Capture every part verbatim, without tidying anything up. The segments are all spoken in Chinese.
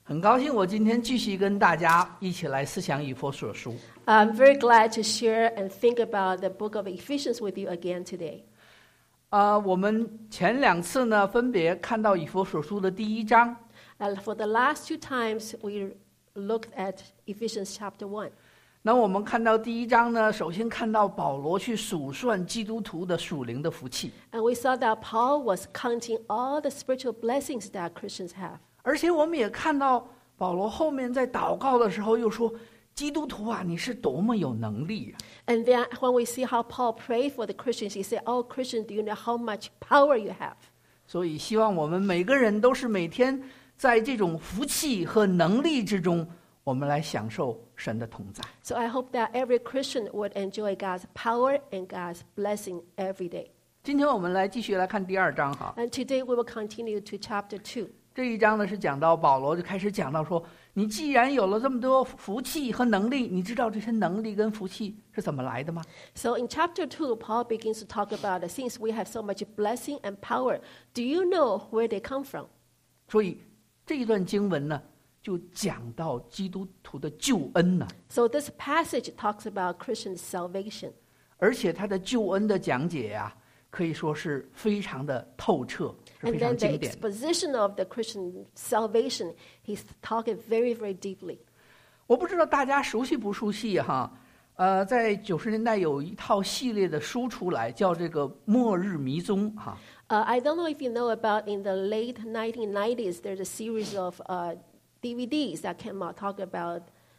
很高兴我今天继续跟大家一起来思想以弗所书。 I'm very glad to share and think about the book of Ephesians with you again today. 呃，我们前两次呢，分别看到以弗所书的第一章。 Uh, for the last two times, we looked at Ephesians chapter one. 那我们看到第一章呢，首先看到保罗去数算基督徒的属灵的福气。 And we saw that Paul was counting all the spiritual blessings that Christians have. 而且我们也看到保罗后面在祷告的时候又说，基督徒啊，你是多么有能力啊。 And then when we see how Paul prayed for the Christians, he said, "Oh, Christians, do you know how much power you have?" 所以希望我们每个人都是每天在这种福气和能力之中，我们来享受神的同在。 So I hope that every Christian would enjoy God's power and God's blessing every day. 今天我们来继续来看第二章哈。 And today we will continue to chapter two. 这一章呢是讲到保罗就开始讲到说，你既然有了这么多福气和能力，你知道这些能力跟福气是怎么来的吗？ So in chapter two, Paul begins to talk about since we have so much blessing and power, do you know where they come from? 所以这一段经文呢，就讲到基督徒的救恩呢。 So this passage talks about Christian salvation. 而且他的救恩的讲解呀、啊，可以说是非常的透彻，是 And 非常 then the 经典的。 exposition of the Christian salvation, he's talking very, very deeply. 我不知道大家熟悉不熟悉哈？呃，在九十年代有一套系列的书出来，叫这个《末日迷踪》哈。 Uh, I don't know if you know about in the late nineteen nineties, there's a series of uh, D V Ds that came out talk about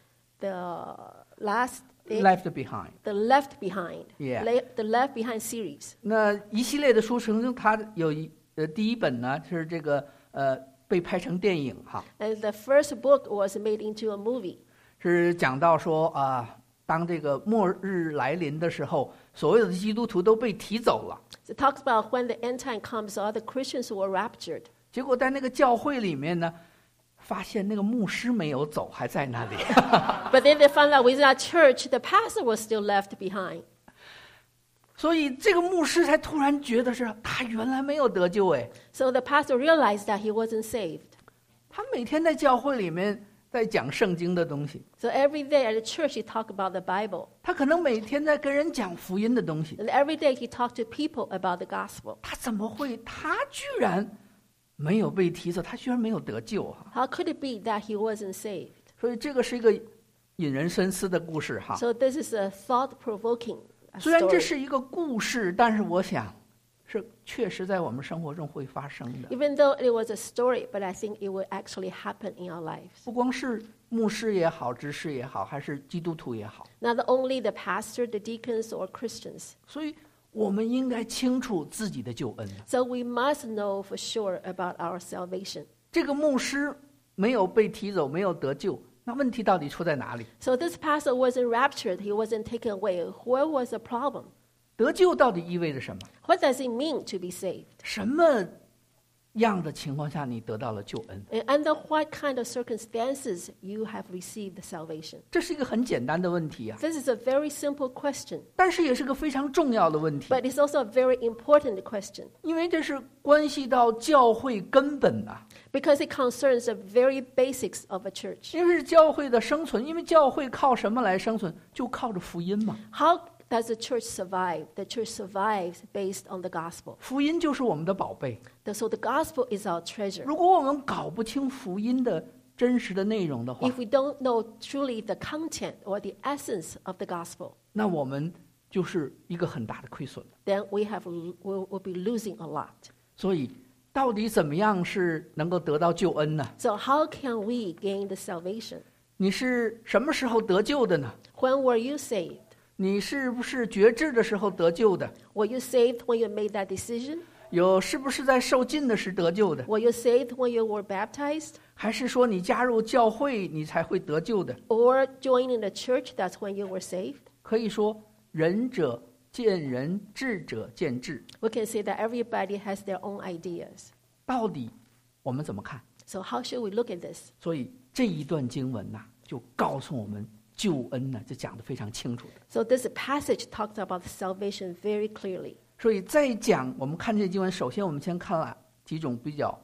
the last, Left Behind。 the Left Behind, Yeah. Le- the Left Behind series. 那一系列的书，曾经它有一呃第一本呢是这个呃被拍成电影哈， And the first book was made into a movie. 是讲到说啊、当这个末日来临的时候，所有的基督徒都被提走了。 So it talks about when the end time comes, all the Christians were raptured. 结果在那个教会里面呢，发现那个牧师没有走，还在那里。 But then they found out within that church, the pastor was still left behind. 所以这个牧师才突然觉得是他原来没有得救哎， So the pastor realized that he wasn't saved. 他每天在教会里面在讲圣经的东西， So every day at the church, he talked about the Bible. 他可能每天在跟人讲福音的东西， And every day he talked to people about the gospel. 他怎么会？他居然没有被提走，他居然没有得救啊！ How could it be that he wasn't saved? 所以这个是一个引人深思的故事哈。 So this is a thought-provoking 虽然这 story. 是一个故事，但是我想是确实在我们生活中会发生的。 Even though it was a story, but I think it will actually happen in our lives. 不光是牧师也好，执事也好，还是基督徒也好， Not only the pastor, the deacons, or Christians. 所以我们应该清楚自己的救恩。 So we must know for sure about our salvation. 这个牧师没有被提走，没有得救，那问题到底出在哪里？ So this pastor wasn't raptured, he wasn't taken away. Where was the problem? 得救到底意味着什么？ What does it mean to be saved? 什么样的情况下你得到了救恩？ And under what kind of circumstances you have received salvation? 这是一个很简单的问题啊， This is a very simple question, 但是也是个非常重要的问题， but it's also a very important question 因为这是关系到教会根本啊， because it concerns the very basics of a church. 因为是教会的生存，因为教会靠什么来生存？就靠着福音嘛。 How does the church survive? The church survives based on the gospel. 福音就是我们的宝贝。 So the gospel is our treasure. 如果我们搞不清福音的真实的内容的话， If we don't know truly the content or the essence of the gospel, 那我们就是一个很大的亏损了。 then we have will will be losing a lot. 所以，到底怎么样是能够得到救恩呢？ So how can we gain the salvation? 你是什么时候得救的呢？ When were you saved? 你是不是决志的时候得救的？ Were you saved when you made that decision? 有是不是在受浸的时得救的？ Were you saved when you were baptized? 还是说你加入教会你才会得救的？ Or joining the church, that's when you were saved? 可以说，仁者见仁，智者见智。 We can say that everybody has their own ideas. 到底我们怎么看？ So how should we look at this? 所以这一段经文呐、就告诉我们救恩呢，就讲得非常清楚的。 So this passage talks about salvation very clearly. 所以再讲，我们看这经文，首先我们先看了几种比较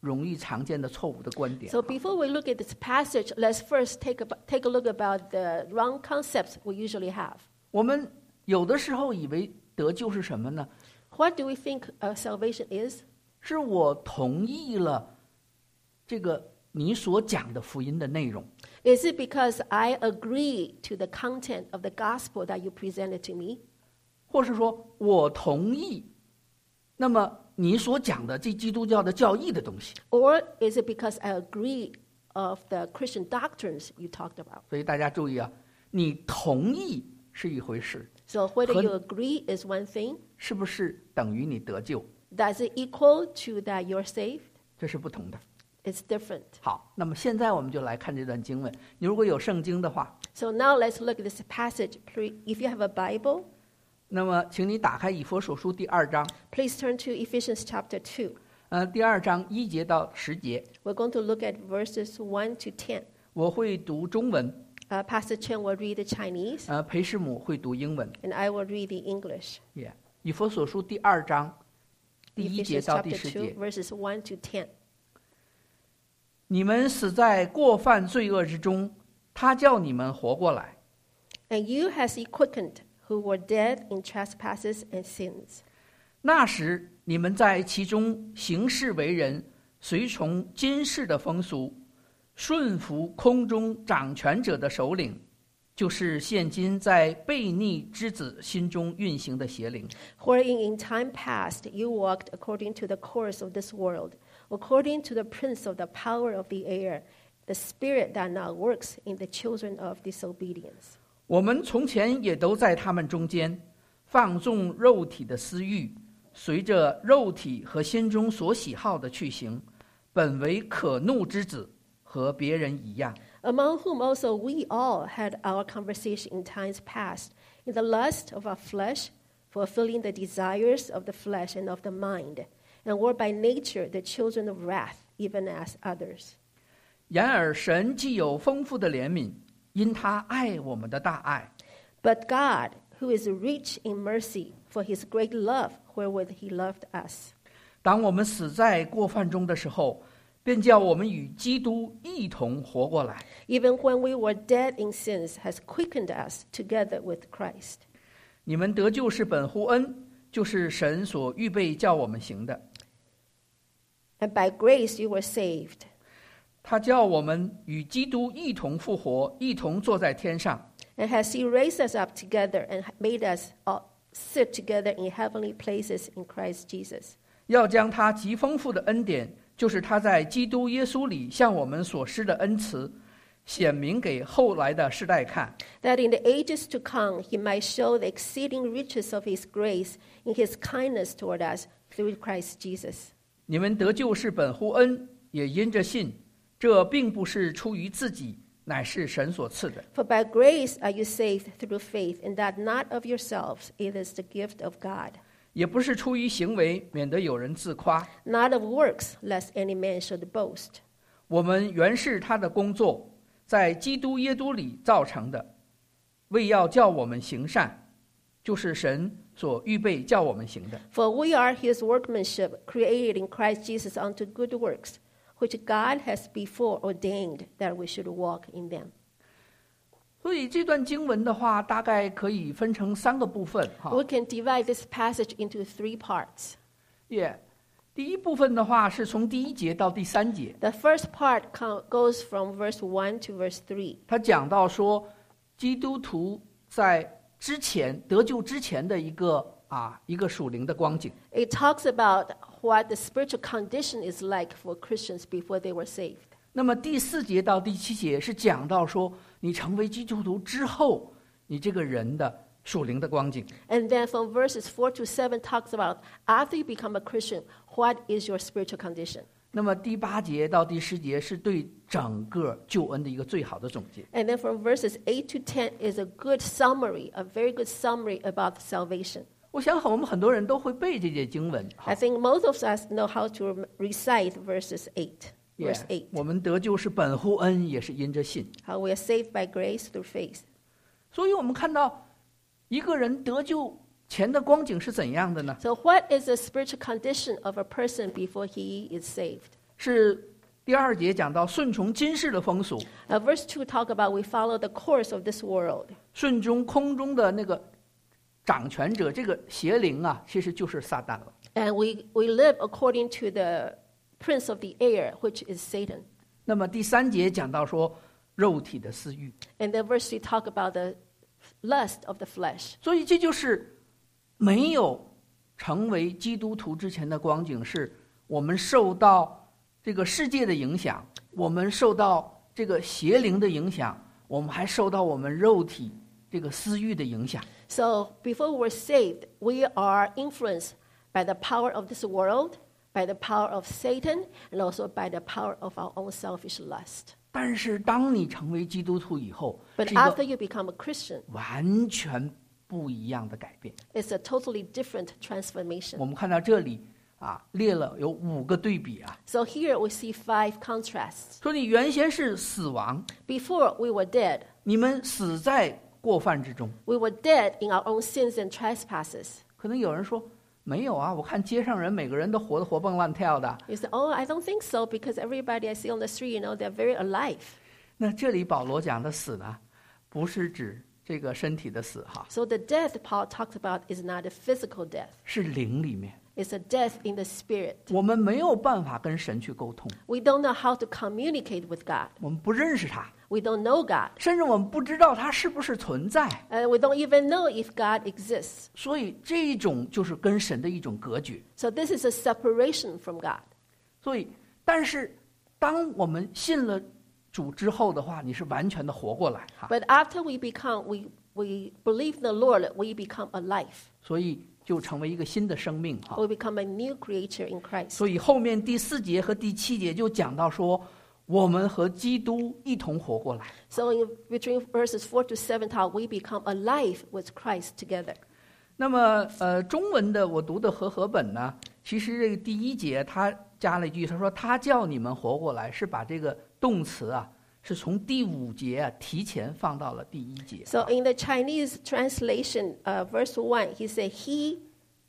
容易常见的错误的观点。 So before we look at this passage, let's first take a, take a look about the wrong concepts we usually have. 我们有的时候以为得救是什么呢？ What do we think uh, salvation is? 是我同意了这个你所讲的福音的内容， Is it because I agree to the content of the gospel that you presented to me? 或是说我同意，那么你所讲的这基督教的教义的东西。 Or is it because I agree of the Christian doctrines you talked about? 所以大家注意啊，你同意是一回事， So whether 和- you agree is one thing. 是不是等于你得救？ Does it equal to that you're saved? 这是不同的。 It's different. 好，那么现在我们就来看这段经文。你如果有圣经的话， So now let's look at this passage. Please- If you have a Bible, 那么请你打开以弗所书第二章， please turn to Ephesians chapter two. 呃，第二章一节到十节， We're going to look at verses one to ten. 我会读中文， Uh, Pastor Chen will read the Chinese, 呃，裴师母会读英文。 and I will read the English. Yeah，以弗所书第二章第一节 Ephesians 到第 chapter 十 two, 节。 verses one to ten. 你们死在过犯罪恶之中，他叫你们活过来。 And you has he quickened, who were dead in trespasses and sins. 那时你们在其中行事为人，随从今世的风俗，顺服空中掌权者的首领，就是现今在悖逆之子心中运行的邪灵。 Wherein in time past you walked according to the course of this world, according to the prince of the power of the air, the spirit that now works in the children of disobedience. 我们从前也都在他们中间，放纵肉体的私欲，随着肉体和心中所喜好的去行，本为可怒之子，和别人一样。 Among whom also we all had our conversation in times past, in the lust of our flesh, fulfilling the desires of the flesh and of the mind, and were by nature the children of wrath, even as others. 然而神既有丰富的怜悯，因他爱我们的大爱， But God, who is rich in mercy, for his great love wherewith he loved us, 当我们死在过犯中的时候，便叫我们与基督一同活过来。 even when we were dead in sins, has quickened us together with Christ. 你们得救是本乎恩，就是神所预备叫我们行的。 And by grace you were saved. 他叫我们与基督一同复活，一同坐在天上。 And has he raised us up together and made us all sit together in heavenly places in Christ Jesus. 要将他极丰富的恩典，就是他在基督耶稣里向我们所施的恩慈，显明给后来的世代看。 That in the ages to come he might show the exceeding riches of his grace in his kindness toward us through Christ Jesus. 你们得救是本乎恩，也因着信，这并不是出于自己，乃是神所赐的。 For by grace are you saved through faith, and that not of yourselves, it is the gift of God. 也不是出于行为，免得有人自夸。 Not of works, lest any man should boast. 我们原是他的工作，在基督耶稣里造成的，为要叫我们行善，就是神所预备叫我们行的。 For we are his workmanship, created in Christ Jesus unto good works, which God has before ordained that we should walk in them. 所以这段经文的话，大概可以分成三个部分哈。 We can divide this passage into three parts. 也，第一部分的话是从第一节到第三节， The first part co- goes from verse one to verse three. 他讲到说，基督徒在之前得救之前的一个啊一个属灵的光景。 It talks about what the spiritual condition is like for Christians before they were saved. 那么第四节到第七节是讲到说，你成为基督徒之后，你这个人的属灵的光景。 And then from verses four to seven talks about after you become a Christian, what is your spiritual condition? 那么第八节到第十节是对整个救恩的一个最好的总结。 And then from verses eight to ten is a good summary, a very good summary about salvation. 我想我们很多人都会背这节经文。 I think most of us know how to recite verses eight, verse Yeah, eight. 我们得救是本乎恩，也是因着信。 How we are saved by grace through faith. 所以我们看到一个人得救前的光景是怎样的呢？ So what is the spiritual condition of a person before he is saved? 是第二节讲到顺从今世的风俗， Uh, verse two talk about we follow the course of this world. 顺从空中的那个掌权者，这个邪灵啊，其实就是撒旦了。 And we, we live according to the prince of the air, which is Satan. 那么第三节讲到说肉体的私欲， And then verse three talk about the lust of the flesh. 所以这就是没有成为基督徒之前的光景，是我们受到这个世界的影响，我们受到这个邪灵的影响，我们还受到我们肉体这个私欲的影响。 So before we're saved, we are influenced by the power of this world, by the power of Satan, and also by the power of our own selfish lust. 但是当你成为基督徒以后， But 是一 after 个 you become a Christian, 完全不一样的改变。 it's a totally different transformation. 我们看到这里啊，列了有五个对比啊， So here we see five contrasts. 说你原先是死亡， Before we were dead, 你们死在过犯之中。 we were dead in our own sins and trespasses. 可能有人说没有啊，我看街上人每个人都活得活蹦乱跳的。 You say, oh, I don't think so, because everybody I see on the street, you know, they're very alive. 那这里保罗讲的死呢，不是指这个身体的死哈， So the death Paul talks about is not a physical death. 是灵里面， It's a death in the spirit. 我们没有办法跟神去沟通， We don't know how to communicate with God. 我们不认识他， We don't know God. 甚至我们不知道他是不是存在， And we don't even know if God exists. 所以这种就是跟神的一种隔绝。 So this is a separation from God. 所以，但是当我们信了主之后的话，你是完全的活过来哈。 But after we become, we, we believe the Lord, we become alive. 所以就成为一个新的生命哈。 We become a new creature in Christ. 所以后面第四节和第七节就讲到说，我们和基督一同活过来。 So in between verses four to seven, how we become alive with Christ together. 那么呃，中文的我读的和合本呢，其实这个第一节他加了一句，他说他叫你们活过来，是把这个动词啊，是从第五节啊提前放到了第一节。 So in the Chinese translation, uh, verse one, he said, he,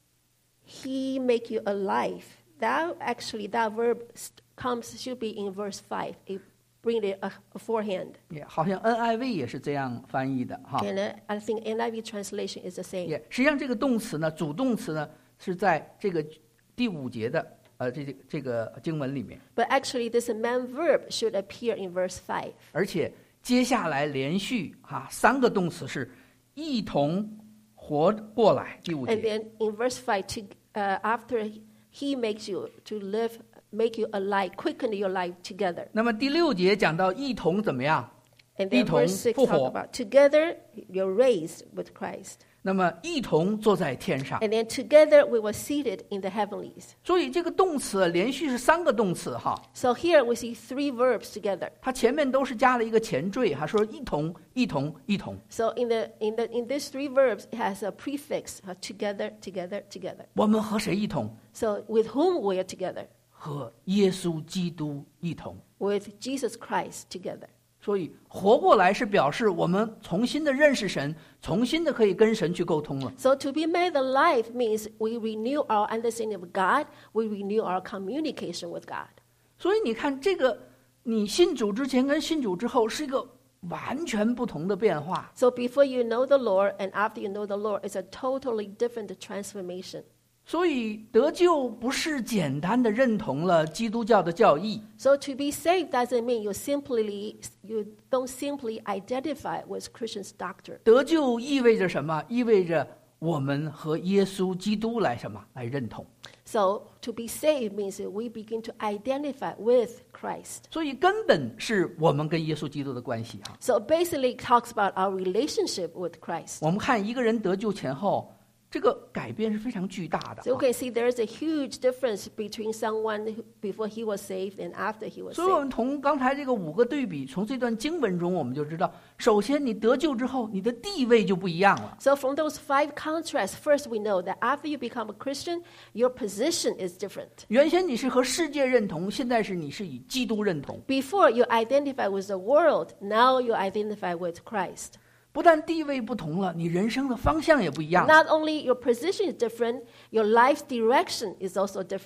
he make you alive. That actually, that verb st- comes, should be in verse five. It bring it uh, beforehand. 也好像 N I V 也是这样翻译的哈。 And uh, I think N I V translation is the same. 也实际上这个动词呢，主动词呢是在这个第五节的呃这这个经文里面， But actually, this main verb should appear in verse five. 而且接下来连续哈、三个动词是一同活过来。第五 And 节， then in verse five, to, uh, after he makes you to live, make you alive, quicken your life together. 那么第六节讲到一同怎么样？ And 一 then 同 verse six 复 talk 活。 about together you're raised with Christ. 那么一同坐在天上。 And then together we were seated in the heavenlies. 所以这个动词连续是三个动词哈， So here we see three verbs together. 它前面都是加了一个前缀哈，说一同一同一同。 So in the in the in these three verbs it has a prefix uh, together, together, together. 我们和谁一同？ So with whom we are together? 和耶稣基督一同。 With Jesus Christ together. 所以活过来是表示我们重新的认识神，重新的可以跟神去沟通了。 So to be made alive means we renew our understanding of God, we renew our communication with God. 所以你看，这个你信主之前跟信主之后是一个完全不同的变化。 So before you know the Lord and after you know the Lord, it's a totally different transformation. 所以得救不是简单的认同了基督教的教义， So to be saved doesn't mean you simply you don't simply identify with Christian's doctrine. 得救意味着什么？意味着我们和耶稣基督来什么来认同。 So to be saved means that we begin to identify with Christ. 所以根本是我们跟耶稣基督的关系哈。 So basically it talks about our relationship with Christ. 我们看一个人得救前后，这个改变是非常巨大的 So you 啊。 can see there's a huge difference between someone who, before he was saved and after he was 所以，我 saved. 们从刚才这个五个对比，从这段经文中，我们就知道，首先你得救之后，你的地位就不一样了。 So from those five contrasts, first we know that after you become a Christian, your position is different. 原先你是和世界认同，现在是你是以基督认同。 Before you identify with the world, now you identify with Christ. 不但地位不同了，你人生的方向也不一样了。 Not only your position is different, your life direction is also different.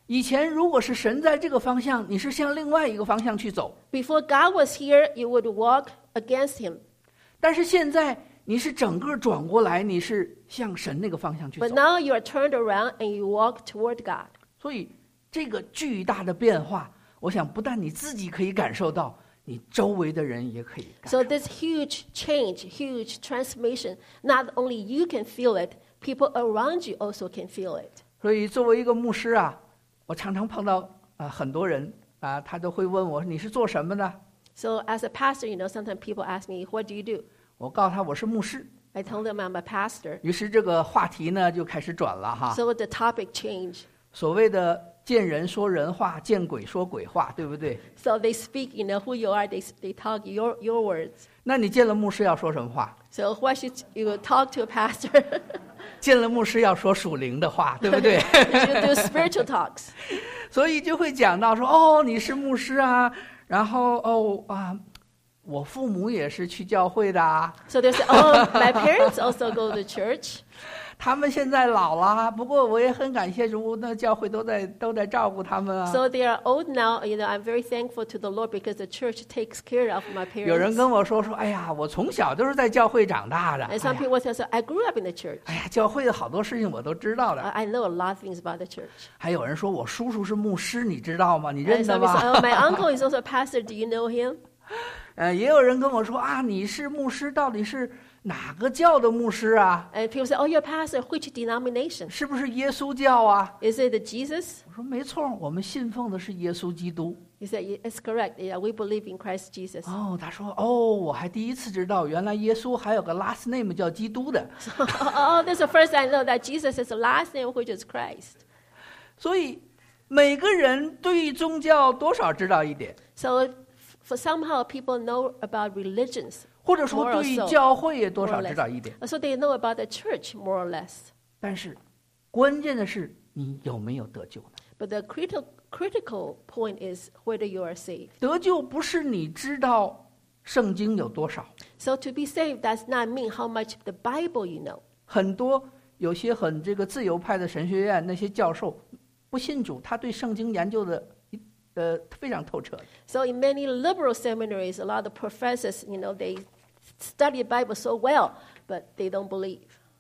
以前如果是神在这个方向，你是向另外一个方向去走。 Before God was here, you would walk against him. 但是现在你是整个转过来，你是向神那个方向去走。 But now you are turned around and you walk toward God. 所以这个巨大的变化，我想不但你自己可以感受到，你周围的人也可以感受。 So this huge change, huge transformation, not only you can feel it, people around you also can feel it. 所以作为一个牧师啊，我常常碰到啊、呃、很多人啊，他都会问我你是做什么的？ So as a pastor, you know, sometimes people ask me, what do you do? 我告诉他我是牧师。 I told them I'm a pastor. 于是这个话题呢就开始转了哈。 So the topic changed. 所谓的见人说人话，见鬼说鬼话，对不对？ So they speak, you know, who you are, they, they talk your, your words. 那你见了牧师要说什么话？ So why should you talk to a pastor? 见了牧师要说属灵的话，对不对？ You should do spiritual talks. 所以就会讲到说，哦，你是牧师啊，然后哦啊，我父母也是去教会的啊， So they say, oh, my parents also go to church. 他们现在老了，不过我也很感谢主，那教会都在都在照顾他们啊。 So they are old now. You know, I'm very thankful to the Lord because the church takes care of my 有人 parents. 跟我说说，哎呀，我从小都是在教会长大的。 And 哎 some 呀， people say, so I grew up in the church. 哎呀，教会的好多事情我都知道的。 I I know a lot of things about the church. 还有人说我叔叔是牧师，你知道吗？你 And 认得 some people 吗？ say, oh, my uncle is also a pastor. Do you know him? 呃，也有人跟我说啊，你是牧师，到底是哪个教的牧师啊？ And people say, oh, you're a pastor. Which denomination? 是不是耶稣教啊？ Is it the Jesus? 我说没错，我们信奉的是耶稣基督。 He said, it's correct. Yeah, we believe in Christ Jesus. 哦，他说哦，我还第一次知道，原来耶稣还有个 last name 叫基督的。 Oh, this is the first I know that Jesus is the last name, which is Christ. 所以每个人对宗教多少知道一点， So for somehow people know about religions. 或者说对教会也多少知道一点。 So they know about the church more or less. 但是关键的是你有没有得救呢？ But the critical critical point is whether you are saved. 得救不是你知道圣经有多少， So to be saved does not mean how much of the Bible you know. 很多有些很这个自由派的神学院那些教授不信主，他对圣经研究的呃非常透彻。 So in many liberal seminaries, a lot of professors, you know, they study the Bible so well, but they don't believe.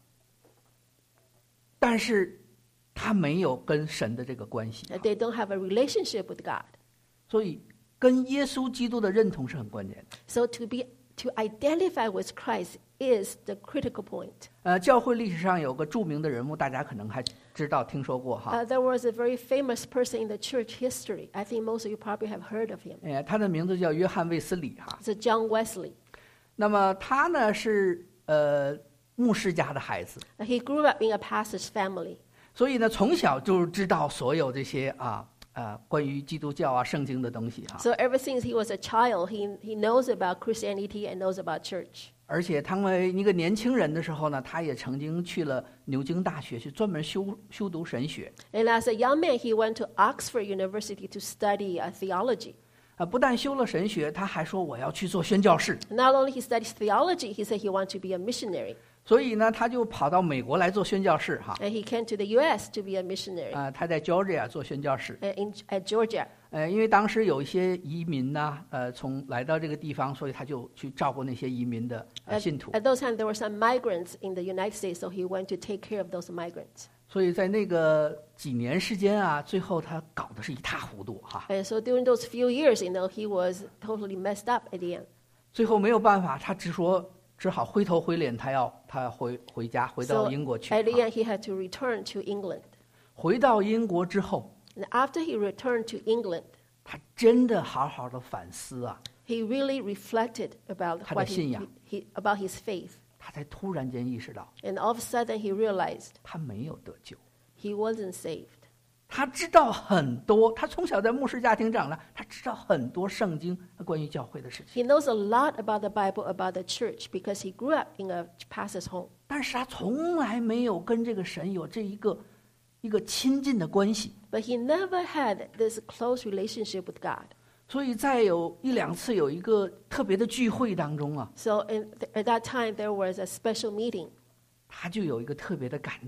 但是他没有跟神的这个关系， That they don't have a relationship with God. 所以跟耶稣基督的认同是很关键的。 So to be to identify with Christ is the critical point. 呃，教会历史上有个著名的人物，大家可能还知道、听说过哈。 Uh, there was a very famous person in the church history. I think most of you probably have heard of him. 哎，他的名字叫约翰卫斯理哈。 It's John Wesley. 那么他呢是呃牧师家的孩子， Uh, He grew up in a pastor's family. 所以呢从小就知道所有这些啊呃关于基督教啊圣经的东西哈。 So ever since he was a child, he, he knows about Christianity and knows about church. 而且他为一个年轻人的时候呢，他也曾经去了牛津大学去专门修修读神学。 And as a young man, he went to Oxford University to study uh, theology. 啊，不但修了神学，他还说我要去做宣教士。 Not only he studies theology, he said he wanted to be a missionary. 所以呢，他就跑到美国来做宣教士哈。 And he came to the U S to be a missionary 啊，他在 Georgia 做宣教士。 uh, in, at Georgia. 呃，因为当时有一些移民呐、呃，从来到这个地方，所以他就去照顾那些移民的、呃、 At, 信徒。 at those times, there were some migrants in the United States, so he went to take care of those migrants. 所以在那个几年时间啊，最后他搞得是一塌糊涂哈。 And so during those few years, you know, he was totally messed up at the end. 最后没有办法，他只说只好灰头灰脸，他要他要回回家，回到 So 英国去。 at the 啊 end, he had to return to England. 回到英国之后， And after he returned to England, 他真的好好的反思啊， he really reflected about 他的 what he, 信仰。 he, he about his faith. 他才突然间意识到 And all of a sudden, he realized 他没有得救。 he wasn't saved. 他知道很多，他从小在牧师家庭长大，他知道很多圣经关于教会的事情， He knows a lot about the Bible, about the church, because he grew up in a pastor's home. 但是他从来没有跟这个神有这一个一个亲近的关系。 But he never had this close relationship with God. 所以在有一两次有一个特别的聚会当中啊， So in th- at that time, there was a special meeting. 他就有一个特别的感动。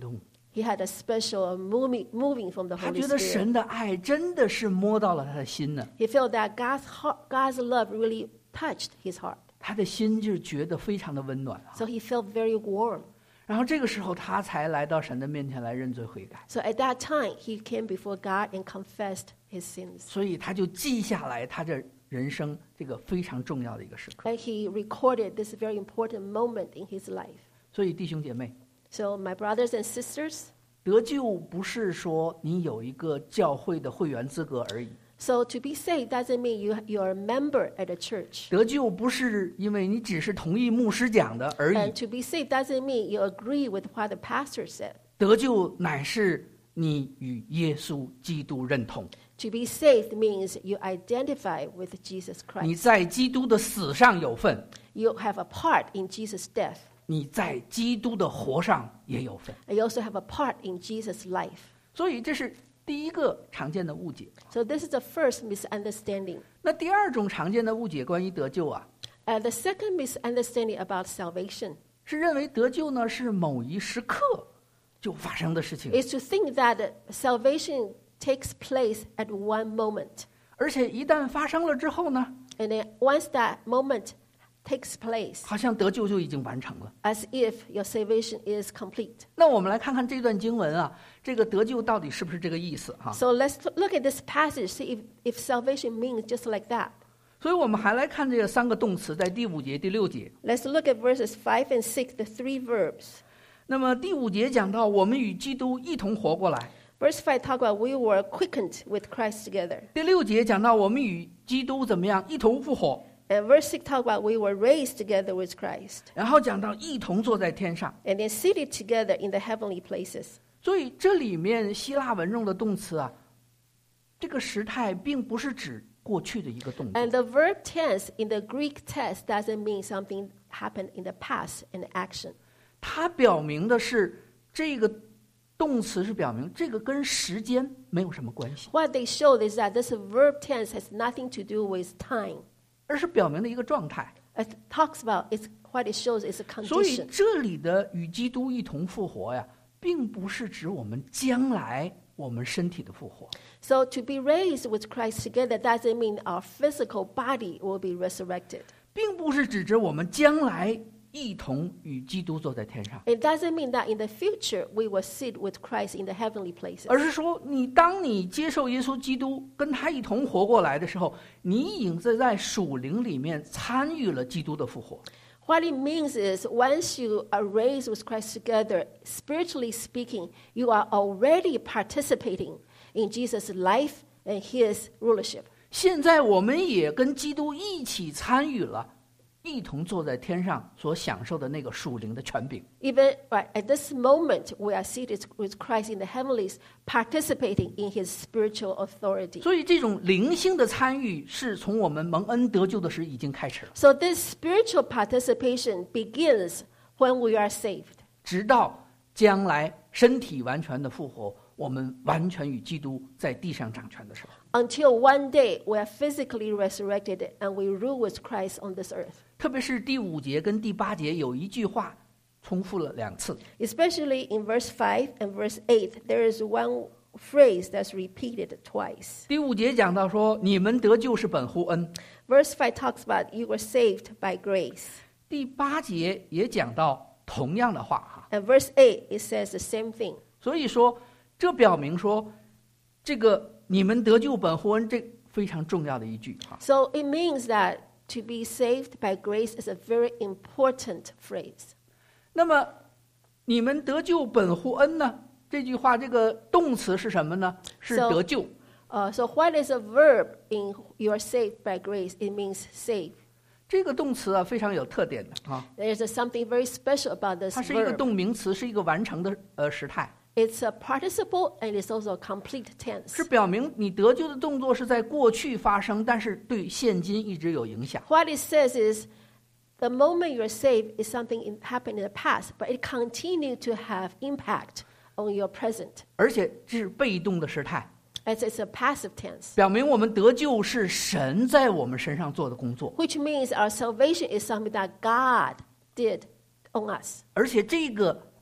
He had a special moving, moving from the 他 Holy 觉得 Spirit. 神的爱真的是摸到了他的心呢， He felt that God's heart, God's love really touched his heart. 他的心就觉得非常的温暖啊。 So he felt very warm. 然后这个时候他才来到神的面前来认罪悔改， So at that time, he came before God and confessed his sins. 所以他就记下来他这人生这个非常重要的一个时刻。 And he recorded this very important moment in his life. 所以弟兄姐妹， So my brothers and sisters, 得救不是说你有一个教会的会员资格而已， so to be saved doesn't mean you, you're a member at a church. 得救不是因为你只是同意牧师讲的而已， And to be saved doesn't mean you agree with what the pastor said. 得救乃是你与耶稣基督认同， To be saved means you identify with Jesus 你 Christ. 在基督的死上有份， You have a part in Jesus' death. 你在基督的活上也有份。 And you also have a part in Jesus' life. 所以这是第一个常见的误解。 So this is the first misunderstanding. 那第二种常见的误解关于得救啊， Uh, the second misunderstanding about salvation 是认为得救呢是某一时刻就发生的事情， is to think that salvation takes place at one moment. 而且一旦发生了之后呢， And then once that moment takes place, 好像得救就已经完成了。 as if your salvation is complete. 那我们来看看这段经文啊，这个得救到底是不是这个意思哈？ So let's look at this passage, see if, if salvation means just like that. 所以我们还来看这个三个动词，在第五节、第六节。 Let's look at verses five and six, the three verbs. 那么第五节讲到我们与基督一同活过来， Verse five talk about we were quickened with Christ together. 第六节讲到我们与基督怎么样一同复活， And verse six talk about we were raised together with Christ. 然后讲到一同坐在天上。 And then seated together in the heavenly places. 所以这里面希腊文中的动词啊，这个时态并不是指过去的一个动作， And the verb tense in the Greek text doesn't mean something happened in the past, an action. 它表明的是这个动词是表明这个跟时间没有什么关系， What they showed is that this verb tense has nothing to do with time. 而是表明的一个状态。 It talks about it's, what it shows is a 所以 condition. 这里的与基督一同复活呀，并不是指我们将来我们身体的复活， So to be raised with Christ together doesn't mean our physical body will be resurrected. 并不是指着我们将来一同与基督坐在天上， It doesn't mean that in the future we will sit with Christ in the heavenly places. 而是说你当你接受耶稣基督跟他一同活过来的时候，你已经在在属灵里面参与了基督的复活。 What it means is once you are raised with Christ together, spiritually speaking, you are already participating in Jesus' life and his rulership. 现在我们也跟基督一起参与了，一同坐在天上所享受的那个属灵的权柄。 Even right, at this moment, we are seated with Christ in the heavenlies, participating in his spiritual authority. 所以这种灵性的参与是从我们蒙恩得救的时已经开始了， So this spiritual participation begins when we are saved. 直到将来身体完全的复活，我们完全与基督在地上掌权的时候。 Until one day we are physically resurrected and we rule with Christ on this earth. 特别是第五节跟第八节有一句话重复了两次， Especially in verse five and verse eight, there is one phrase that's repeated twice. 第五节讲到说你们得救是本乎恩， Verse five talks about you were saved by grace. 第八节也讲到同样的话哈。 And verse eight, it says the same thing. 所以说这表明说这个你们得救本乎恩，这非常重要的一句哈。 So it means that to be saved by grace is a very important phrase. 那么你们得救本乎恩呢？这句话这个动词是什么呢？是 So- 得救。 Uh, so what is a verb in you are saved by grace? It means save. 这个动词啊非常有特点的啊， There's a, something very special about this 它是一个 verb. 动名词，是一个完成的呃时态， It's a participle and it's also a complete tense. 是表明你得救的动作是在过去发生，但是对现今一直有影响。 What it says is the moment you're saved is something in, happened in the past, but it continued to have impact on your present. 而且这是被动的时态， It's, it's a passive tense, 表明我们得救是神在我们身上做的工作， which means our salvation is something that God did on us. 而且这个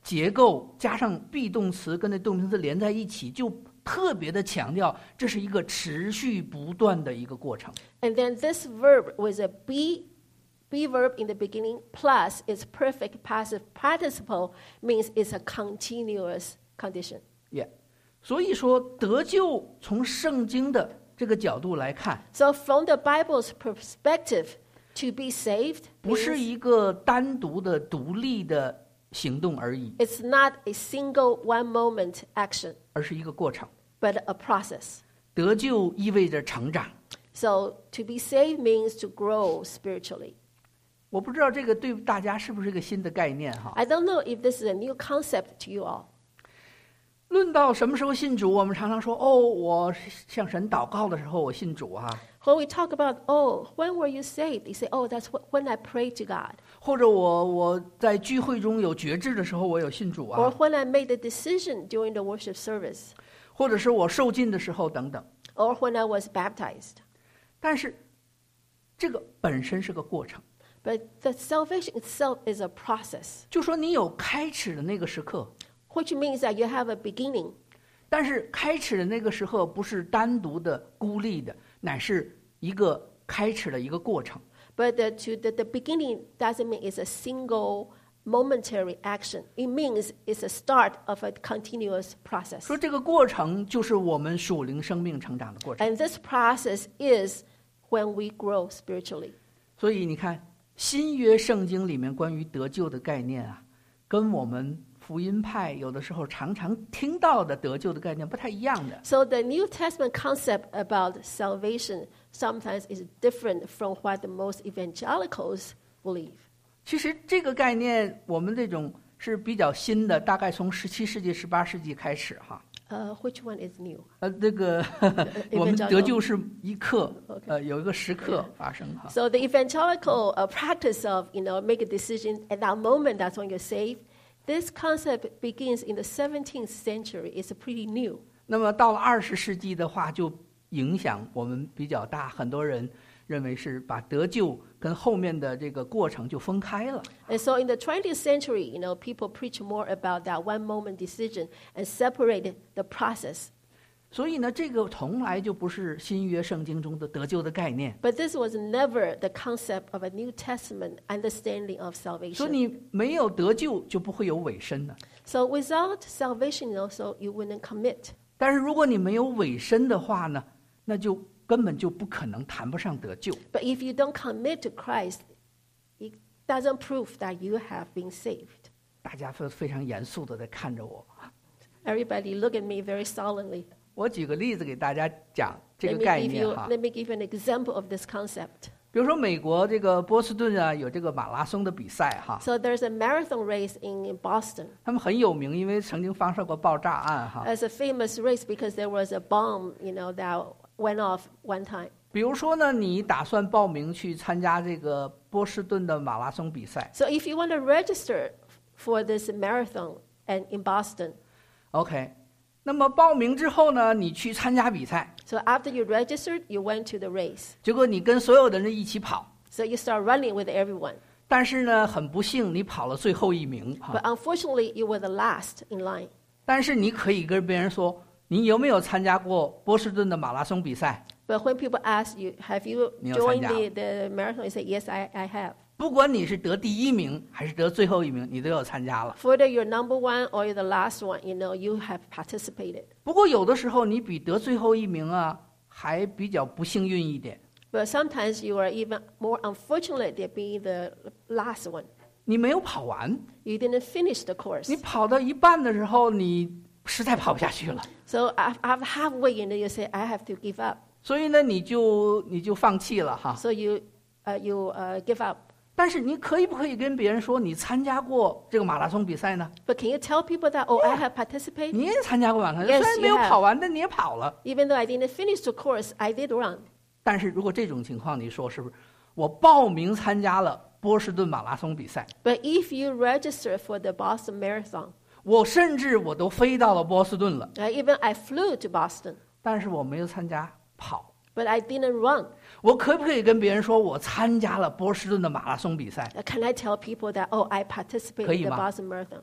结构加上 be 动词跟那动名词连在一起，就特别的强调这是一个持续不断的一个过程。 And then this verb with a be, be verb in the beginning plus its perfect passive participle means it's a continuous condition. Yeah. 所以说得救从圣经的这个角度来看， So from the Bible's perspective, to be saved 不是 means 一个单独的独立的行动而已， it's not a single one moment action, 而是一个过程。 but a process. 得救意味着成长。 So to be saved means to grow spiritually. 我不知道这个对大家是不是一个新的概念哈？ I don't know if this is a new concept to you all. 论到什么时候信主，我们常常说哦，我向神祷告的时候我信主哈、啊， When we talk about, oh, when were you saved? You say, oh, that's wh- when I prayed to God. 或者我我在聚会中有觉知的时候我有信主 Or 啊， when I made the decision during the worship service. 或者是我受浸的时候等等。 Or when I was baptized. 但是这个本身是个过程， But the salvation itself is a process, 就说你有开始的那个时刻， which means that you have a beginning. 但是开始的那个时刻不是单独的孤立的，乃是一个开始的一个过程。 But the, to the, the beginning doesn't mean it's a single momentary action. It means it's a start of a continuous process. 说这个过程就是我们属灵生命成长的过程。 And this process is when we grow spiritually. 所以你看新约圣经里面关于得救的概念啊，跟我们福音派有的时候常常听到的得救的概念不太一样的。 So the New Testament concept about salvation sometimes is different from what the most evangelicals believe. 其实这个概念我们这种是比较新的，大概从十七世纪、十八世纪开始哈。 Uh, which one is new? 呃，这个我们得救是一刻，呃，有一个时刻发生哈。 So the evangelical uh, practice of, you know, make a decision at that moment, that's when you're saved. This concept begins in the seventeenth century. It's pretty new. 那么到了二十世纪的话，就影响我们比较大，很多人认为是把得救跟后面的这个过程就分开了。 And so in the twentieth century, you know, people preach more about that one moment decision and separated the process. 所以呢，这个从来就不是新约圣经中的得救的概念。 But this was never the concept of a New Testament understanding of 所以 salvation. 你没有得救，就不会有委身的。 So without salvation, also, you wouldn't commit. 但是如果你没有委身的话呢，那就根本就不可能谈不上得救。 But if you don't commit to Christ, it doesn't prove that you have been saved. 大家非非常严肃的在看着我。 Everybody look at me very solemnly. 我举个例子给大家讲这 Let 个 me 概 give 念 you, 哈。 let me give you an example of this concept. 比如说美国这个波士顿啊，有这个马拉松的比赛哈， So there's a marathon race in Boston. 他们很有名，因为曾经发生过爆炸案哈。 It's a famous race because there was a bomb, you know, that went off one time. 比如说呢，你打算报名去参加这个波士顿的马拉松比赛 So if you want to register for this marathon and in Boston, ，OK， 那么报名之后呢，你去参加比赛， so after you registered, you went to the race. 结果你跟所有的人一起跑， So you start running with everyone. 但是呢，很不幸你跑了最后一名 But 哈。 unfortunately, you were the last in line. 但是你可以跟别人说，你有没有参加过波士顿的马拉松比赛？ But when people ask you, have you 你有 joined 参加。 the, the marathon? You say, yes, I, I have. 不管你是得第一名还是得最后一名，你都有参加了。 Whether you're number one or you're the last one, you know, you have participated. 不过有的时候你比得最后一名啊，还比较不幸运一点， But sometimes you are even more unfortunate than being the last one. 你没有跑完， You didn't finish the course. 你跑到一半的时候，你实在跑不下去了， So af- after halfway, you know, you say, I have to give up. 所以呢，你就你就放弃了哈。 So you, uh, you uh, give up. 但是你可以不可以跟别人说你参加过这个马拉松比赛呢？ But can you tell people that, oh, I have participated? 你也参加过马拉松， Yes, 虽然没有 you have. 跑完，但你也跑了。 Even though I didn't finish the course, I did run. 但是如果这种情况，你说是不是？我报名参加了波士顿马拉松比赛， But if you register for the Boston Marathon, 我甚至我都飞到了波士顿了， uh, even I flew to Boston, 但是我没有参加跑。 but I didn't run. 我可不可以跟别人说我参加了波士顿的马拉松比赛？ Uh, Can I tell people that, oh, I participated in the 可以吗？ Boston Marathon?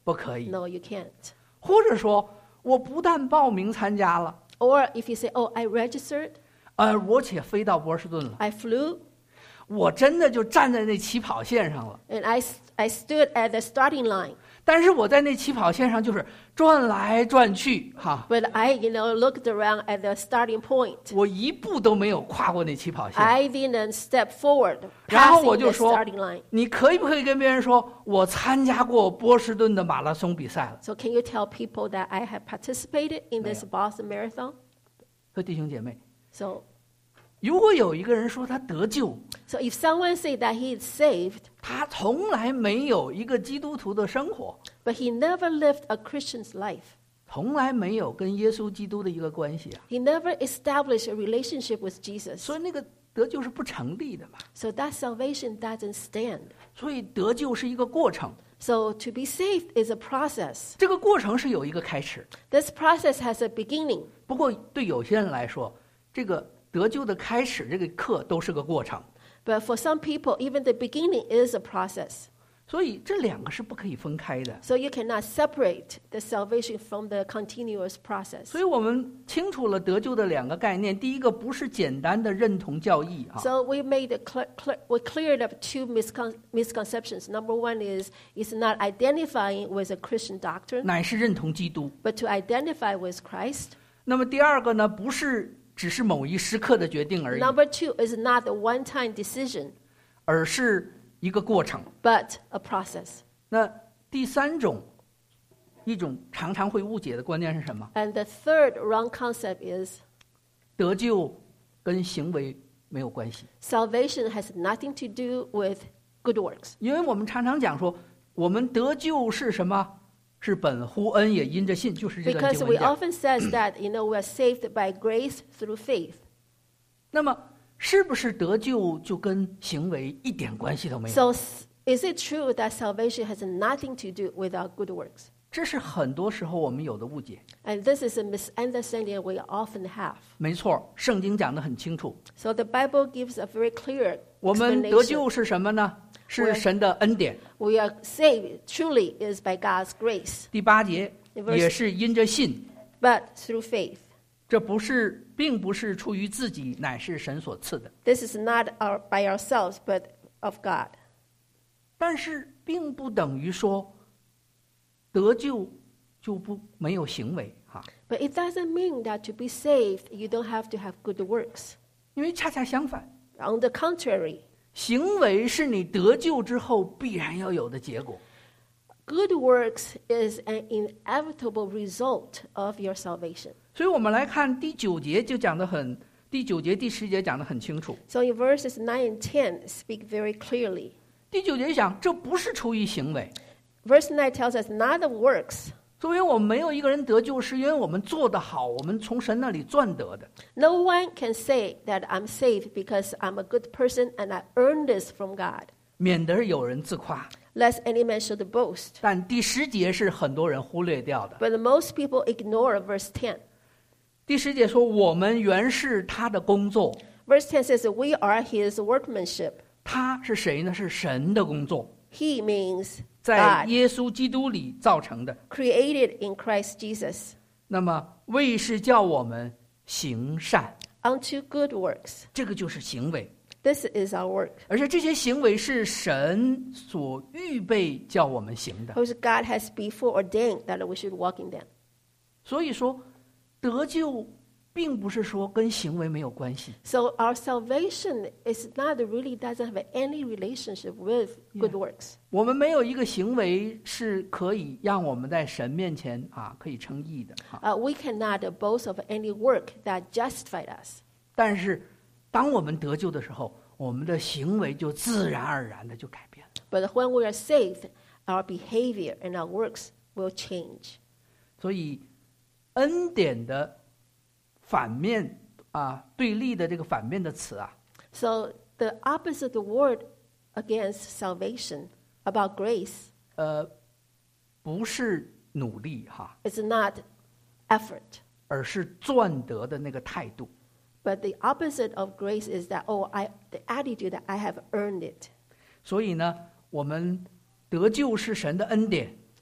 不可以。 No, you can't. 或者说我不但报名参加了， Or if you say, oh, I registered, 呃，我且飞到波士顿了， I flew, 我真的就站在那起跑线上了。 and I, I stood at the starting line. 但是我在那起跑线上就是转来转去，哈， But I, you know, looked around at the starting point. 我一步都没有跨过那起跑线。 I didn't step forward 然后 passing 我 the 就说 starting line. 你可以不可以跟别人说我参加过波士顿的马拉松比赛了？ So can you tell people that I have participated in this 没有。 Boston Marathon? 和弟兄姐妹， So, 如果有一个人说他得救， so if someone say that he is saved, 他从来没有一个基督徒的生活， but he never lived a Christian's life, 从来没有跟耶稣基督的一个关系啊， he never established a relationship with Jesus. 所以那个得救是不成立的嘛。 So that salvation doesn't stand. 所以得救是一个过程， So to be saved is a process. 这个过程是有一个开始。 This process has a beginning. 不过对有些人来说，这个得救的开始这个课都是个过程， But for some people, even the beginning is a process. 所以这两个是不可以分开的。 So you cannot separate the salvation from the continuous process. 所以我们清楚了得救的两个概念，第一个不是简单的认同教义啊， So we made it clear, clear, we cleared up two miscon- misconceptions. Number one is it's not identifying with a Christian doctrine, 乃是认同基督。 but to identify with Christ. 那么第二个呢，不是只是某一时刻的决定而已， Number two is not a one-time decision, 而是一个过程。 but a process. 那第三种，一种常常会误解的观念是什么？ And the third wrong concept is 得救跟行为没有关系， salvation has nothing to do with good works. 因为我们常常讲说，我们得救是什么？是本乎恩，也因着信，就是这段 Because 经 we 文讲。 often says that, you know, we are saved by grace through faith. 那么，是不是得救就跟行为一点关系都没有？ So s- is it true that salvation has nothing to do with our good works? 这是很多时候我们有的误解。 And this is a misunderstanding we often have. 没错，圣经讲得很清楚， So the Bible gives a very clear 我们得 explanation. 救是什么呢？是 We're- 神的恩典。 We are saved truly is by God's grace, 第八节 Verse- 也是因着信， but through faith. 这不是，并不是出于自己，乃是神所赐的。 This is not our, by ourselves, but of God. 但是并不等于说得救就不没有行为哈， But it doesn't mean that to be saved, you don't have to have good works. 因为恰恰相反， On the contrary, 行为是你得救之后必然要有的结果。 good works is an inevitable result of your salvation. 所以我们来看第九节就讲得很，第九节第十节讲得很清楚。 So in verses nine and ten speak very clearly. 第九节讲，这不是出于行为， Verse nine tells us not of works. 所以我们没有一个人得救，是因为我们做得好，我们从神那里赚得的。 No one can say that I'm saved because I'm a good person and I earned this from God, 免得有人自夸。 lest any man should boast. 但第十节是很多人忽略掉的。 But most people ignore verse ten. 第十节说，我们原是他的工作， Verse ten says that we are his workmanship. 他是谁呢？是神的工作， He means 在 God, 耶稣基督里造成的。 created in Christ Jesus, 那么为是叫我们行善， unto good works. 这个就是行为， This is our work, 而且这些行为是神所预备叫我们行的。 which God has before ordained that we should walk in them. 所以说，得救并不是说跟行为没有关系， So our salvation is not really doesn't have any relationship with good works. 我们没有一个行为是可以让我们在神面前啊可以称义的啊。 Uh, we cannot boast of any work that justified us. 但是，当我们得救的时候，我们的行为就自然而然的就改变了。 But when we are saved, our behavior and our works will change. 所以，恩典的反面啊，对立的这个反面的词啊， So the opposite word against salvation, about grace, 呃，不是努力哈， is not effort. 而是赚得的那个态度。 But the opposite of grace is that, oh, I, the attitude that I have earned it. 所以呢，我们得救是神的恩典，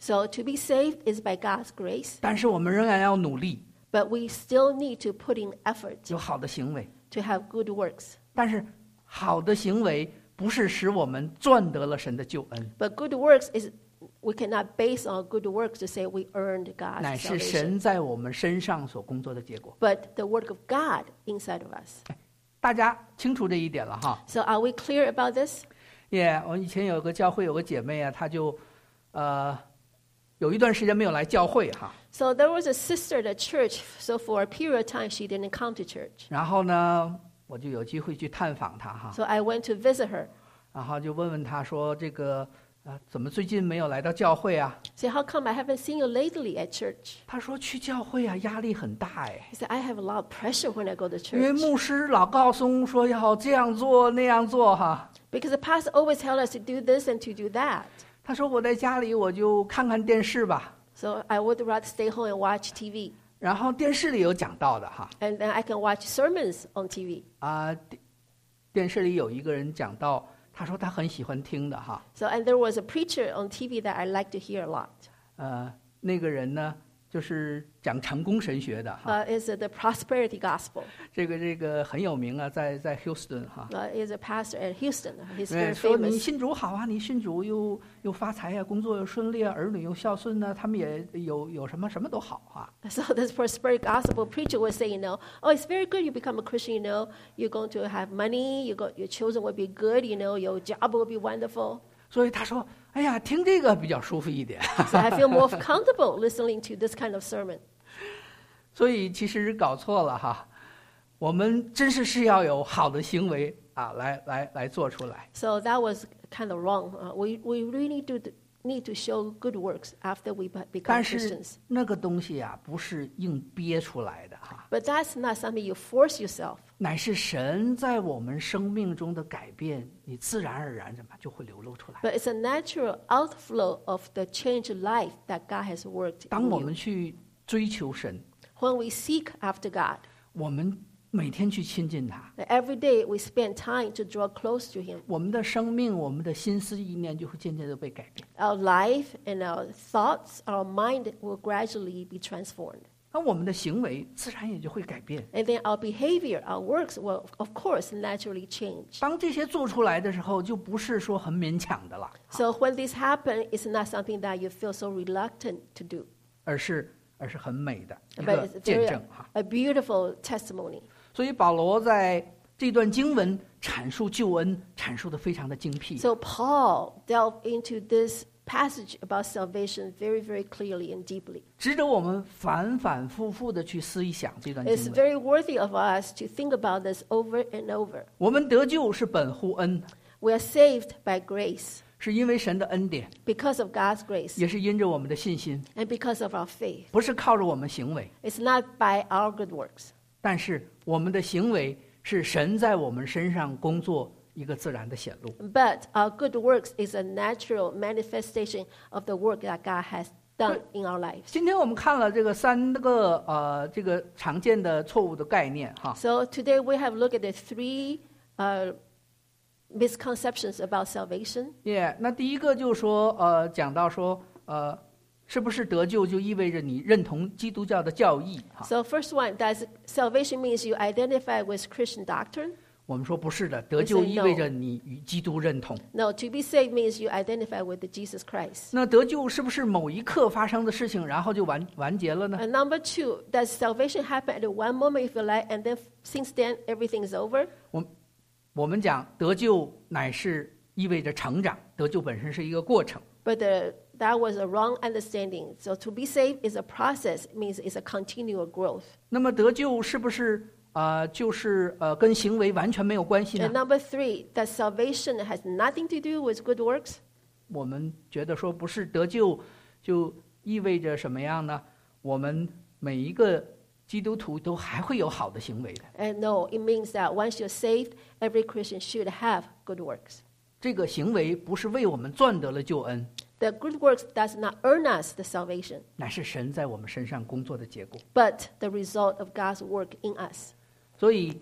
So to be saved is by God's grace, 但是我们仍然要努力， but we still need to put in effort 有好的行为。 to have good works. 但是好的行为不是使我们赚得了神的救恩， But good works is, we cannot base on good works to say we earned 乃 God's 是 salvation. 神在我们身上所工作的结果。 But the work of God inside of us. 大家清楚这一点了哈？ So are we clear about this? 耶、yeah, 我以前有个教会有个姐妹啊，她就呃有一段时间没有来教会哈。 So there was a sister at church, so for a period of time she didn't come to church. 然后呢，我就有机会去探访她哈， So I went to visit her. 然后就问问她说这个呃怎么最近没有来到教会啊？ Say, how come I haven't seen you lately at church? 她说去教会啊压力很大哎， He said, I have a lot of pressure when I go to 因为 church. 牧师老告诉说要这样做那样做哈。 Because the pastor always tells us to do this and to do that. 她说我在家里我就看看电视吧， So I would rather stay home and watch T V. 然后电视里有讲到的哈 And then I can watch sermons on T V. 啊、电电视里有一个人讲到，他说他很喜欢听的哈， So, and there was a preacher on T V that I like to hear a lot. 呃，那个人呢就是讲成功神学的哈， Uh, is uh, the prosperity gospel. 这个这个很有名啊，在在 Houston 哈。 Uh, is a pastor at Houston. He's 对， very 说你 famous. 信主好啊，你信主又又发财呀、工作又顺利啊，儿女又孝顺呢、他们也有有什么什么都好啊。 So this prosperity gospel preacher would say, you know, oh, it's very good you become a Christian, you know, you're going to have money, you go, your children will be good, you know, your job will be wonderful. 所以他说，哎呀，听这个比较舒服一点。 So I feel more comfortable listening to this kind of sermon. 所以其实搞错了哈，我们真是是要有好的行为啊，来来来做出来。 So that was kind of wrong. Uh, we, we really need to, need to show good works after we be- become 但是 Christians. 那个东西啊，不是硬憋出来的哈， But that's not something you force yourself. 乃是神在我们生命中的改变，你自然而然怎么就会流露出来。 But it's a natural outflow of the changed life that God has worked 当 in 我 you. 们去追求神， When we seek after God, 我们每天去亲近他， that every day we spend time to draw close to Him. 我们的生命、我们的心思意念就会渐渐的被改变。 Our life and our thoughts, our mind will gradually be transformed. 那我们的行为自然也就会改变。 And then our behavior, our works will, of course, naturally change. 当这些做出来的时候，就不是说很勉强的了， So when this happens, it's not something that you feel so reluctant to do, 而是而是很美的一 but 个 it's 见 very, 证哈。 a beautiful testimony. 所以保罗在这段经文阐述救恩，阐述的非常的精辟。 So Paul delved into this passage about salvation very, very clearly and deeply. 值得我们反反复复的去思一想这段 It's 经文。 very worthy of us to think about this over and over. 我们得救是本乎恩， We are saved by grace, 是因为神的恩典， because of God's grace, 也是因着我们的信心， and because of our faith. 不是靠着我们行为。 It's not by our good works, 但是我们的行为是神在我们身上工作一个自然的显露。 but our good works is a natural manifestation of the work that God has done in our lives. 今天我们看了这个三个呃这个常见的错误的概念哈， So today we have looked at the three uh, misconceptions about salvation. 耶、那第一个就是说呃讲到说呃是不是得救就意味着你认同基督教的教义哈？ So first one, does salvation means you identify with Christian doctrine? 我们说不是的，得救意味着你与基督认同。 No, to be saved means you identify with the Jesus Christ. 那得救是不是某一刻发生的事情，然后就完完结了呢？ And number two, does salvation happen at one moment of your life and then since then everything is over? 我们讲得救乃是意味着成长，得救本身是一个过程。 But the, that was a wrong understanding. So to be saved is a process. It means it's a continual growth. 那么得救是不是呃就是呃跟行为完全没有关系 And 呢？ number three, that salvation has nothing to do with good works. 我们觉得说不是得救就意味着什么样呢？我们每一个基督徒都还会有好的行为的。 And no, it means that once you're saved, every Christian should have good works. 这个行为不是为我们赚得了救恩， The good works does not earn us the salvation, 乃是神在我们身上工作的结果。 but the result of God's work in us. 所以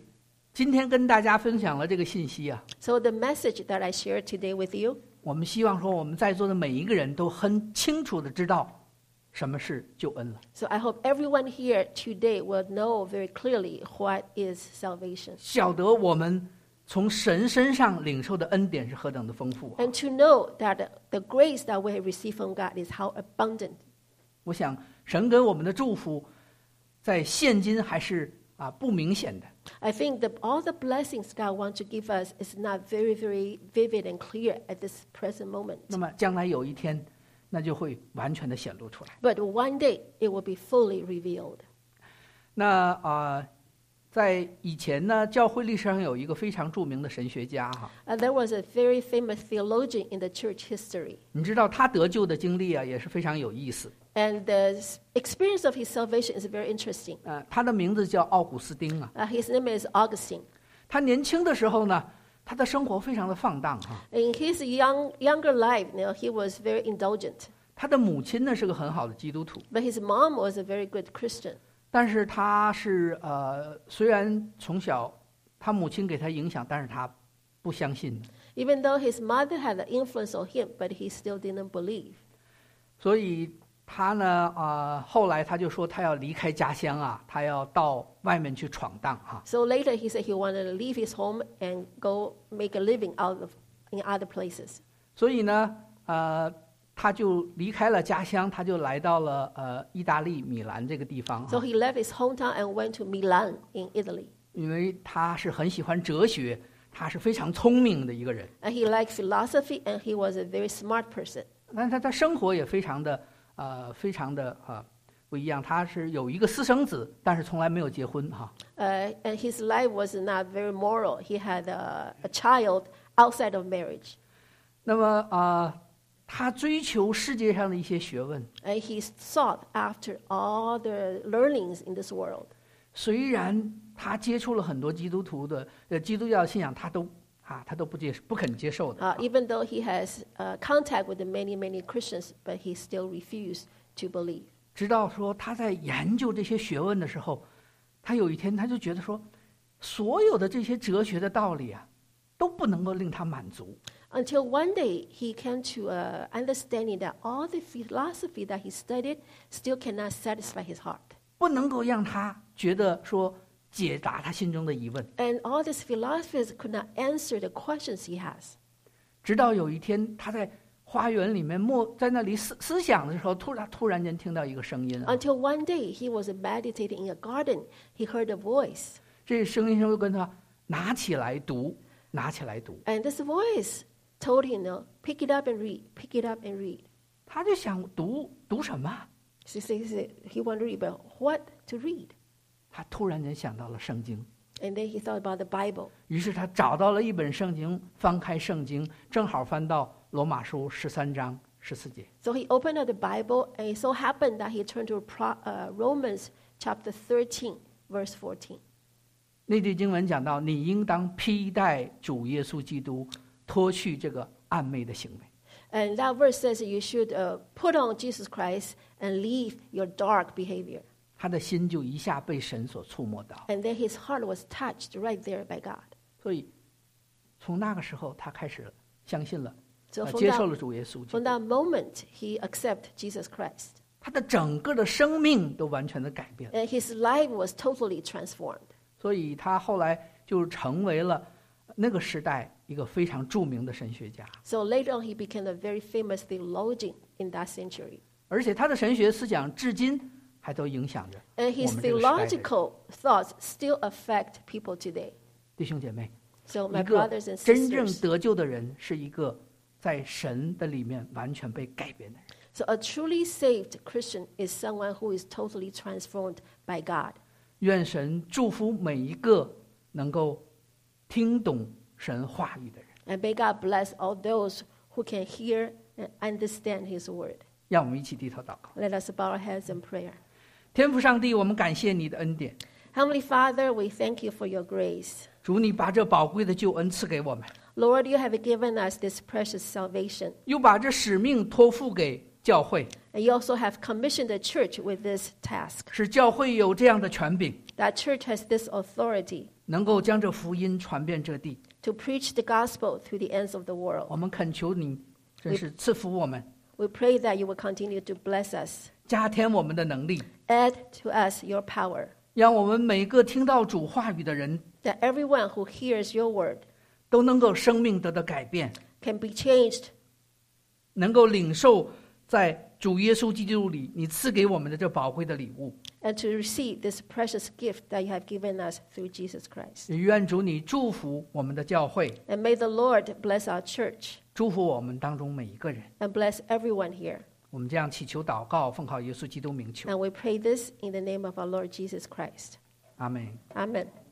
今天跟大家分享了这个信息啊， So the message that I share today with you, 我们希望说我们在座的每一个人都很清楚的知道什么是救恩了。 so I hope everyone here today will know very clearly what is salvation. 晓得我们从神身上领受的恩典是何等的丰富、啊。 And to know that the grace that we have received from God is how abundant. 我想神给我们的祝福在现今还是啊不明显的。 I think that all the blessings God wants to give us is not very, very vivid and clear at this present moment. 那么将来有一天那就会完全的显露出来。 But one day it will be fully revealed. 那啊、在以前呢，教会历史上有一个非常著名的神学家哈， Uh, there was a very famous theologian in the church history. 你知道他得救的经历啊，也是非常有意思。 And the s- experience of his salvation is very interesting. 呃，他的名字叫奥古斯丁啊。 Uh, his name is Augustine. 他年轻的时候呢，他的生活非常的放荡哈。 In his young, younger life, you know, he was very indulgent. 他的母亲呢是个很好的基督徒， But his mom was a very good Christian. 但是他是呃，虽然从小他母亲给他影响，但是他不相信， Even though his mother had an influence on him, but he still didn't believe. 所以他呢呃，后来他就说他要离开家乡啊，他要到外面去闯荡哈。 So later he said he wanted to leave his home and go make a living out of in other places. 所以呢，呃，他就离开了家乡，他就来到了呃意大利米兰这个地方 So 哈， he left his hometown and went to Milan in Italy. 因为他是很喜欢哲学，他是非常聪明的一个人， And he liked philosophy and he was a very smart person. 但是他的生活也非常的呃非常的啊、不一样。他是有一个私生子，但是从来没有结婚哈。 Uh, and his life was not very moral. He had a, a child outside of marriage. 那么啊、呃他追求世界上的一些学问， And he sought after all the learnings in this world. 虽然他接触了很多基督徒的呃基督教信仰，他都啊他都不接不肯接受的。 Uh, even though he has uh, contact with the many, many Christians, but he still refused to believe. 直到说他在研究这些学问的时候，他有一天他就觉得说，所有的这些哲学的道理啊，都不能够令他满足。 Until one day he came to uh, understanding that all the philosophy that he studied still cannot satisfy his heart. 不能够让他觉得说解答他心中的疑问。 And all these philosophies could not answer the questions he has. 直到有一天，他在花园里面默在那里思思想的时候，突然突然间听到一个声音啊， Until one day he was meditating in a garden, he heard a voice. 这声音就跟他拿起来读，拿起来读。 And this voice told him, no, pick it up and read, pick it up and read. 他就想读读什么？ So he said he wanted to read, but what to read? 他突然间想到了圣经。 And then he thought about the Bible. 于是他找到了一本圣经，翻开圣经，正好翻到罗马书十三章十四节。 So he opened up the Bible, and it so happened that he turned to Pro, uh, Romans chapter thirteen, verse fourteen. 那句经文讲到：“你应当披戴主耶稣基督，脱去这个暗昧的行为。” And that verse says you should uh, put on Jesus Christ and leave your dark behavior. 他的心就一下被神所触摸到， And then his heart was touched right there by God. 所以从那个时候他开始相信了， So 呃 from 接受 that, 了主耶稣基 from 督， that moment, he accepted Jesus Christ. 他的整个的生命都完全的改变了。 And his life was totally transformed. 所以他后来就成为了那个时代一个非常著名的神学家， So later on, he became a very famous theologian in that century. 而且他的神学思想至今还都影响着 And 我 his 们这个时代的人。 theological thoughts still affect people today. 弟兄姐妹， So 一 my 个 brothers and 真正 sisters, 得救的人是一个在神的里面完全被改变的人。 so a truly saved Christian is someone who is totally transformed by God. 愿神祝福每一个能够听懂神话语的人。 And may God bless all those who can hear and understand his word. 让我们一起低头祷告。 Let us bow our heads in prayer. 天父上帝，我们感谢你的恩典， Heavenly Father, we thank you for your grace. 主你把这宝贵的救恩赐给我们， Lord, you have given us this precious salvation. 又把这使命托付给教会， And you also have commissioned the church with this task. 使教会有这样的权柄， That church has this authority 能够将这福音传遍这地。 to preach the gospel to the ends of the 我 world. 们恳求你，真是赐福我们， We pray that you will continue to bless us, 加添我们的能力， add to us your power, 让我们每个听到主话语的人 that everyone who hears your word 都能够生命得到改变， can be changed, 能够领受在主耶稣基督里你赐给我们的这宝贵的礼物。 and to receive this precious gift that you have given us through Jesus Christ. 也愿主你祝福我们的教会， And may the Lord bless our church 祝福我们当中每一个人。 and bless everyone here. 我们这样祈求祷告，奉靠耶稣基督名求， And we pray this in the name of our Lord Jesus Christ. 阿门。 Amen.